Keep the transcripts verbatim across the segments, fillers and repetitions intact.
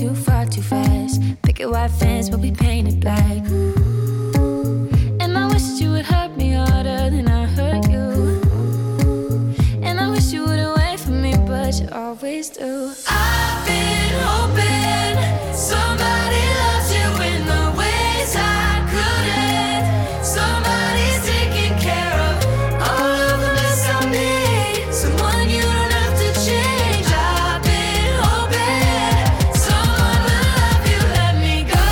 too far, too fast. Picket white fence, but we painted black. And I wish you would hurt me harder than I hurt you. And I wish you wouldn't wait for me, but you always do. I've been hoping somebody loves you in the ways I couldn't. Somebody's taking care of all of the mess I made. Someone you don't have to change. I've been hoping someone will love you, let me go.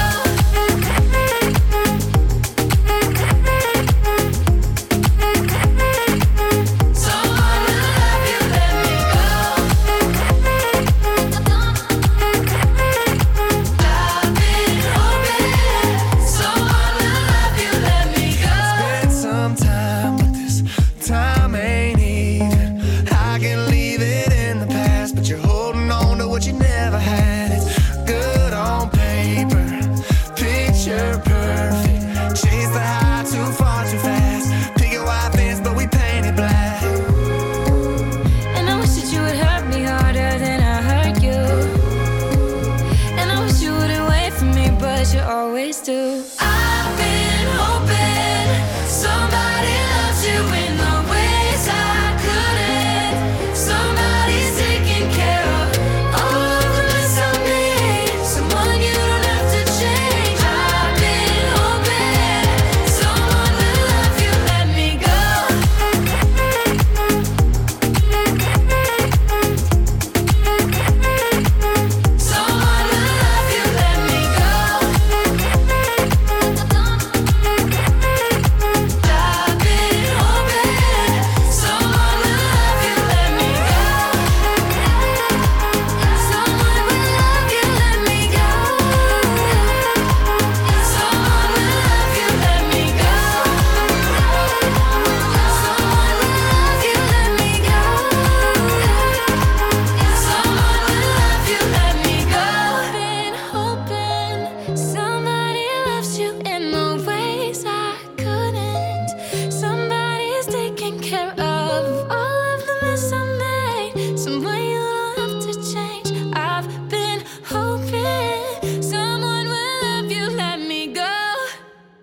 Someone will love you, let me go. I've been hoping someone will love you, let me go. Spend some time, but this time ain't even. I can leave it in the past, but you're holding on to what you never had. It's good on paper, picture perfect. Chase the high too far, too fast. Pick a white fence, but we paint it black. And I wish that you would hurt me harder than I hurt you. And I wish you wouldn't wait for me, but you always do.